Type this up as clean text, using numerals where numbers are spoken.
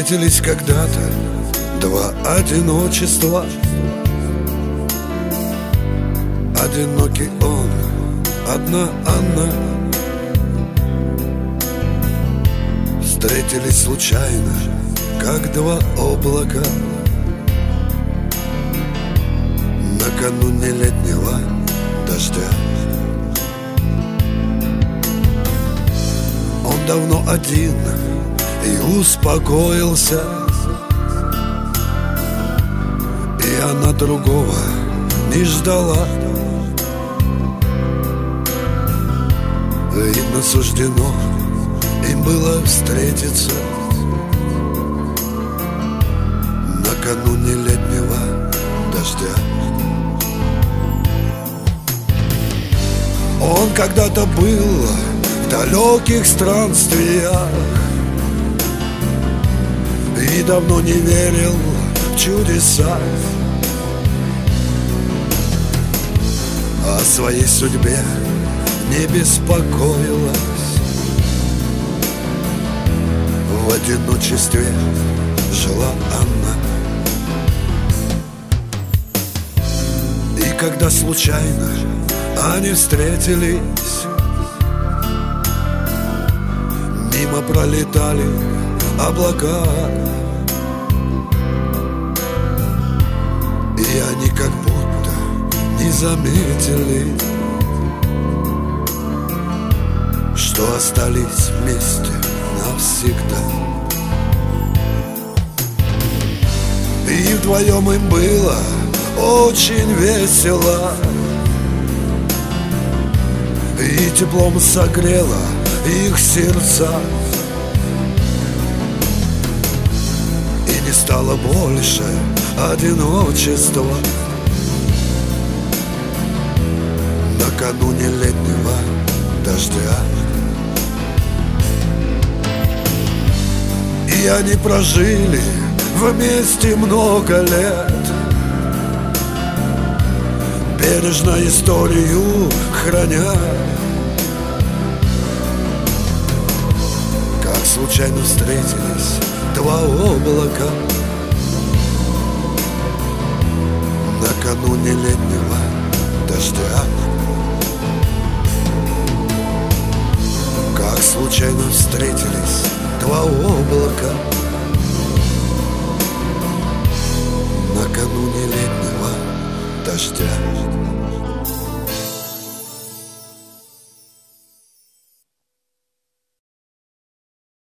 Встретились когда-то два одиночества. Одинокий он, одна она. Встретились случайно, как два облака, накануне летнего дождя. Он давно один и успокоился, и она другого не ждала. Видно, суждено им было встретиться накануне летнего дождя. Он когда-то был в далеких странствиях и давно не верил в чудеса. О своей судьбе не беспокоилась, в одиночестве жила она. И когда случайно они встретились, мимо пролетали облака, и они как будто не заметили, что остались вместе навсегда. И вдвоем им было очень весело, и теплом согрело их сердца, и не стало больше одиночества накануне летнего дождя. И они прожили вместе много лет, бережно историю храня. Как случайно встретились два облака накануне летнего дождя. Как случайно встретились два облака